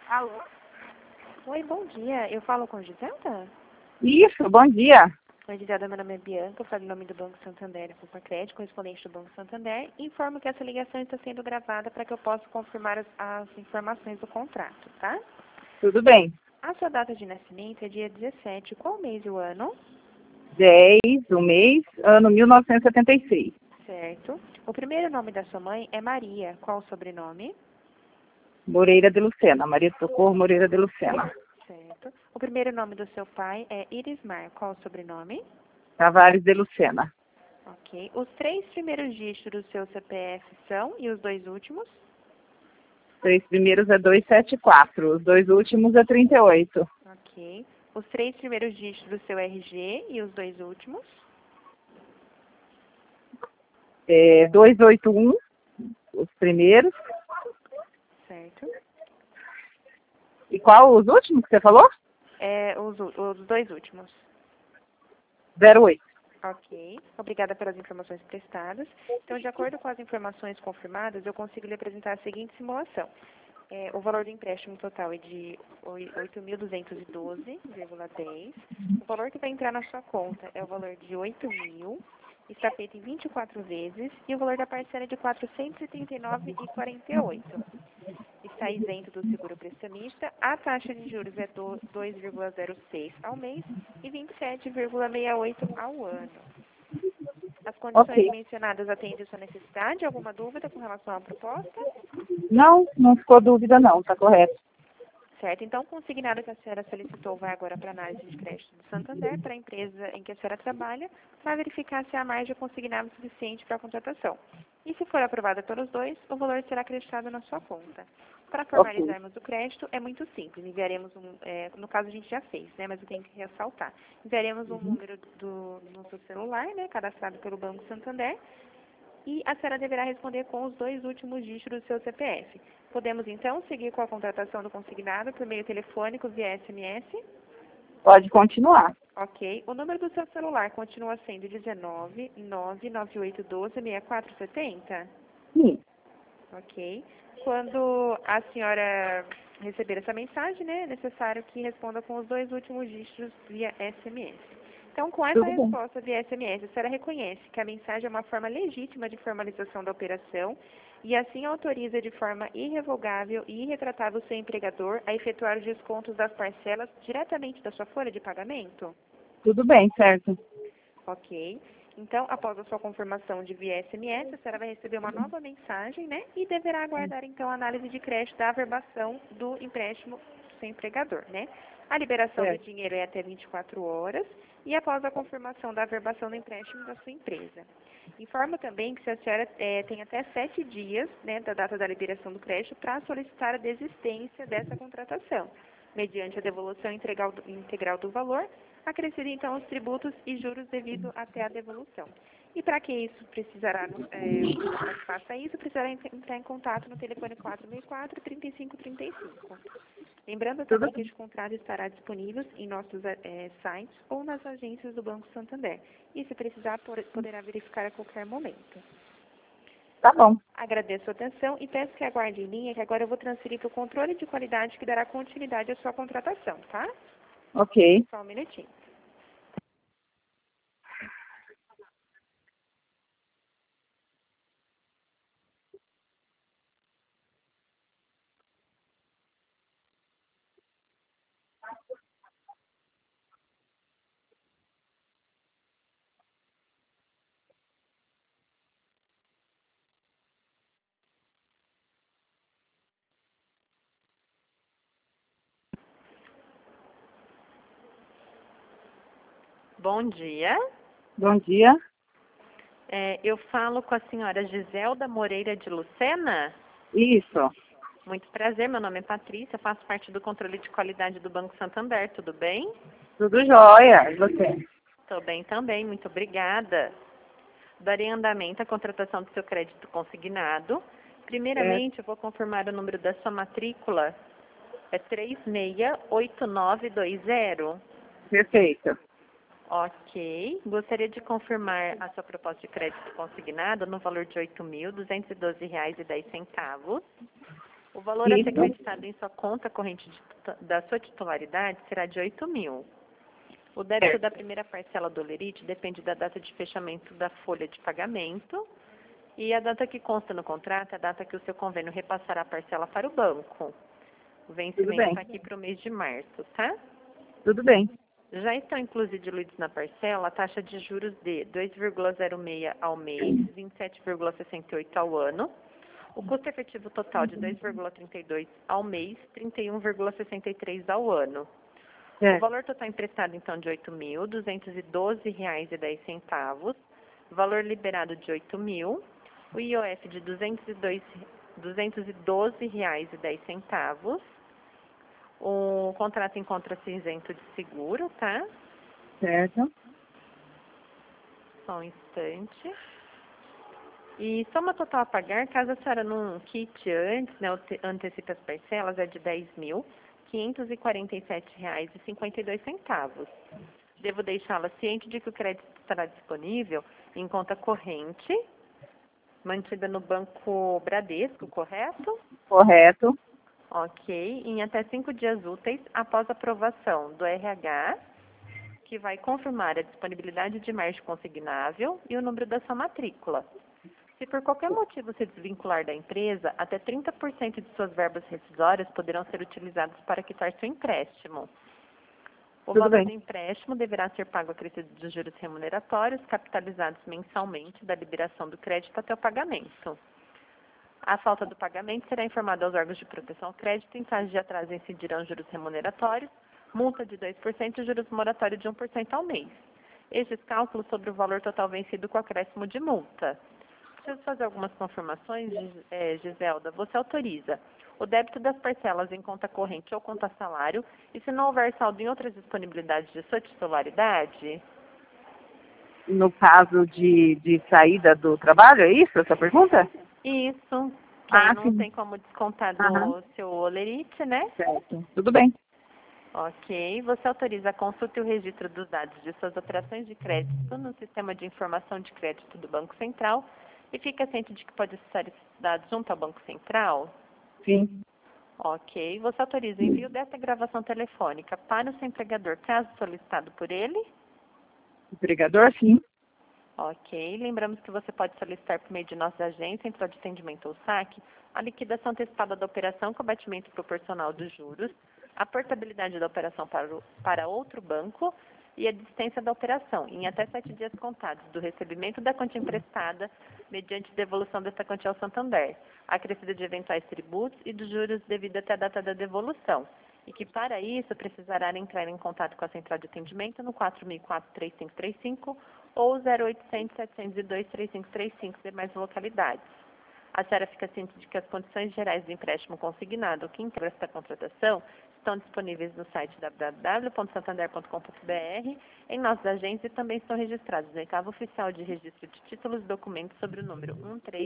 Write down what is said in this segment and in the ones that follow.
Alô? Oi, bom dia. Eu falo com Giselda? Isso, bom dia. Oi, Giselda, meu nome é Bianca, eu falo em nome do Banco Santander, Poupa Crédito, correspondente do Banco Santander. Informo que essa ligação está sendo gravada para que eu possa confirmar as informações do contrato, tá? Tudo bem. A sua data de nascimento é dia 17. Qual mês e o ano? 10 do mês, ano 1976. Certo. O primeiro nome da sua mãe é Maria. Qual o sobrenome? Moreira de Lucena, Maria do Socorro Moreira de Lucena. Certo. O primeiro nome do seu pai é Irismar. Qual o sobrenome? Tavares de Lucena. Ok. Os 3 primeiros dígitos do seu CPF são e os 2 últimos? Os 3 primeiros é 274, os 2 últimos é 38. Ok. Os 3 primeiros dígitos do seu RG e os 2 últimos? 281, os primeiros. Certo. E qual os últimos que você falou? Os 2 últimos. 08. Ok. Obrigada pelas informações prestadas. Então, de acordo com as informações confirmadas, eu consigo lhe apresentar a seguinte simulação. O valor do empréstimo total é de 8.212,10. O valor que vai entrar na sua conta é o valor de 8.000. Está feito em 24 vezes. E o valor da parcela é de R$ 439,48. Está isento do seguro prestamista. A taxa de juros é 2,06 ao mês e 27,68 ao ano. As condições Ok. mencionadas atendem a sua necessidade? Alguma dúvida com relação à proposta? Não ficou dúvida não, tá correto. Certo. Então, o consignado que a senhora solicitou vai agora para a análise de crédito do Santander, para a empresa em que a senhora trabalha, para verificar se há margem consignada suficiente para a contratação. E se for aprovada pelos dois, o valor será acreditado na sua conta. Para Ok. formalizarmos o crédito, é muito simples. Enviaremos no caso a gente já fez, né, mas eu tenho que ressaltar. Enviaremos um número no seu celular, né, cadastrado pelo Banco Santander, e a senhora deverá responder com os 2 últimos dígitos do seu CPF. Podemos, então, seguir com a contratação do consignado por meio telefônico via SMS? Pode continuar. Ok. O número do seu celular continua sendo 19 99812 6470? Sim. Ok. Quando a senhora receber essa mensagem, né, é necessário que responda com os 2 últimos dígitos via SMS. Então, com essa Tudo bem. resposta via SMS, a senhora reconhece que a mensagem é uma forma legítima de formalização da operação e assim autoriza de forma irrevogável e irretratável o seu empregador a efetuar os descontos das parcelas diretamente da sua folha de pagamento? Tudo bem, certo. Ok. Então, após a sua confirmação de via SMS, a senhora vai receber uma nova mensagem, né? E deverá aguardar, então, a análise de crédito da averbação do empréstimo do seu empregador, né? A liberação do Certo. dinheiro é até 24 horas e após a confirmação da averbação do empréstimo da sua empresa. Informo também que se a senhora tem até 7 dias, né, da data da liberação do crédito para solicitar a desistência dessa contratação, mediante a devolução integral do valor, acrescido então os tributos e juros devido até a devolução. E para que isso precisará, para que faça isso, precisará entrar em contato no telefone 464-3535. Lembrando Tudo também que bem. este contrato estará disponível em nossos sites ou nas agências do Banco Santander. E se precisar, poderá verificar a qualquer momento. Tá bom. Agradeço a sua atenção e peço que aguarde em linha, que agora eu vou transferir para o controle de qualidade que dará continuidade à sua contratação, tá? Ok. Só um minutinho. Bom dia. Bom dia. Eu falo com a senhora Giselda Moreira de Lucena. Isso. Muito prazer, meu nome é Patrícia, faço parte do controle de qualidade do Banco Santander, tudo bem? Tudo jóia. E você? Estou bem também, muito obrigada. Darei andamento à contratação do seu crédito consignado. É, Primeiramente, eu vou confirmar o número da sua matrícula. É 368920. perfeito. Ok. Gostaria de confirmar a sua proposta de crédito consignado no valor de R$ 8.212,10. O valor a ser Isso. creditado em sua conta corrente da sua titularidade será de 8.000. O débito da primeira parcela do Olerite depende da data de fechamento da folha de pagamento e a data que consta no contrato é a data que o seu convênio repassará a parcela para o banco. O vencimento está aqui para o mês de março, tá? Tudo bem. Já estão inclusos diluídos na parcela a taxa de juros de 2,06 ao mês, 27,68 ao ano, o custo efetivo total de 2,32 ao mês, 31,63 ao ano. O valor total emprestado, então, de R$ 8.212,10, valor liberado de 8.000, o IOF de R$ 212,10. O contrato encontra-se isento de seguro, tá? Certo. Só um instante. E soma total a pagar, caso a senhora não quite antes, né, antecipe as parcelas, é de R$ 10.547,52. Devo deixá-la ciente de que o crédito estará disponível em conta corrente, mantida no Banco Bradesco, correto? Correto. Ok. Em até 5 dias úteis após a aprovação do RH, que vai confirmar a disponibilidade de margem consignável e o número da sua matrícula. Se por qualquer motivo se desvincular da empresa, até 30% de suas verbas rescisórias poderão ser utilizadas para quitar seu empréstimo. O valor do empréstimo deverá ser pago acrescido dos juros remuneratórios, capitalizados mensalmente da liberação do crédito até o pagamento. A falta do pagamento será informada aos órgãos de proteção ao crédito. Em caso de atraso, incidirão juros remuneratórios, multa de 2% e juros moratórios de 1% ao mês. Estes cálculos sobre o valor total vencido com acréscimo de multa. Preciso fazer algumas confirmações, Giselda. Você autoriza o débito das parcelas em conta corrente ou conta salário e se não houver saldo em outras disponibilidades de sua titularidade? No caso de saída do trabalho, é isso essa pergunta? Isso. Que aí não sim. tem como descontar do seu Olerite, né? Certo. Tudo bem. Ok. Você autoriza a consulta e o registro dos dados de suas operações de crédito no Sistema de Informação de Crédito do Banco Central e fica ciente de que pode acessar esses dados junto ao Banco Central? Sim. Ok. Você autoriza o envio dessa gravação telefônica para o seu empregador, caso solicitado por ele? Empregador, sim. Ok. Lembramos que você pode solicitar por meio de nossa agência, Central de Atendimento ou SAC, a liquidação antecipada da operação com abatimento proporcional dos juros, a portabilidade da operação para outro banco e a desistência da operação, em até 7 dias contados do recebimento da quantia emprestada, mediante devolução desta quantia ao Santander, acrescida de eventuais tributos e dos juros devido até a data da devolução, e que, para isso, precisará entrar em contato com a Central de Atendimento no 4004-3535 ou 0800-702-3535, demais localidades. A senhora fica ciente de que as condições gerais do empréstimo consignado que integra esta contratação estão disponíveis no site www.santander.com.br, em nossos agentes e também estão registrados no oitavo oficial de registro de títulos e documentos sobre o número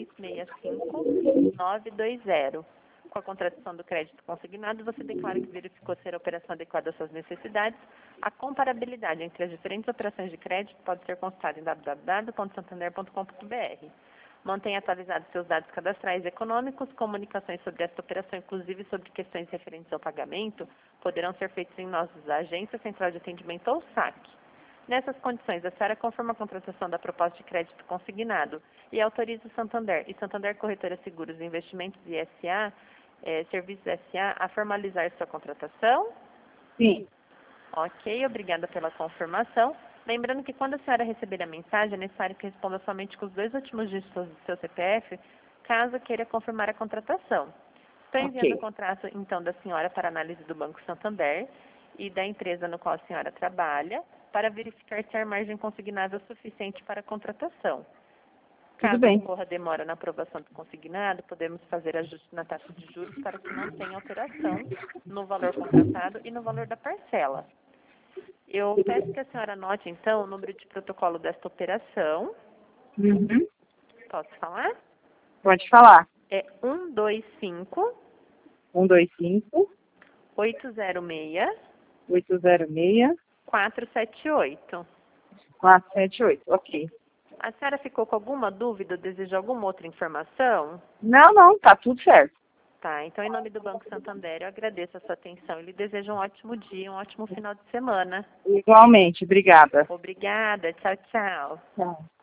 1365920. Com a contratação do crédito consignado, você declara que verificou ser a operação adequada às suas necessidades. A comparabilidade entre as diferentes operações de crédito pode ser consultada em www.santander.com.br. Mantenha atualizados seus dados cadastrais e econômicos. Comunicações sobre esta operação, inclusive sobre questões referentes ao pagamento, poderão ser feitas em nossas agências, Central de Atendimento ou SAC. Nessas condições, a senhora confirma a contratação da proposta de crédito consignado e autoriza o Santander e Santander Corretora Seguros e Investimentos e SA, Serviços SA, a formalizar sua contratação? Sim. Ok, obrigada pela confirmação. Lembrando que quando a senhora receber a mensagem, é necessário que responda somente com os 2 últimos dígitos do seu CPF, caso queira confirmar a contratação. Estou enviando o contrato, então, da senhora para análise do Banco Santander e da empresa no qual a senhora trabalha, para verificar se há margem consignável suficiente para a contratação. Caso ocorra demora na aprovação do consignado, podemos fazer ajuste na taxa de juros para que não tenha alteração no valor contratado e no valor da parcela. Eu peço que a senhora anote, então, o número de protocolo desta operação. Posso falar? Pode falar. É 125 125 806 806 478. 478. Ok. A senhora ficou com alguma dúvida ou deseja alguma outra informação? Não, tá tudo certo. Tá, então em nome do Banco Santander eu agradeço a sua atenção e lhe desejo um ótimo dia, um ótimo final de semana. Igualmente, obrigada. Obrigada, tchau, tchau. Tchau.